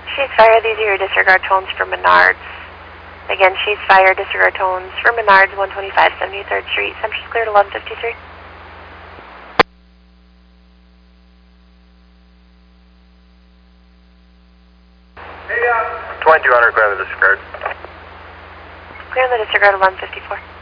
She's fire, these are your disregard tones for Menards. Again, she's fire, disregard tones for Menards, 125 73rd Street. Central's cleared 1153. 2200, clear the disregard. Clear the disregard 1154.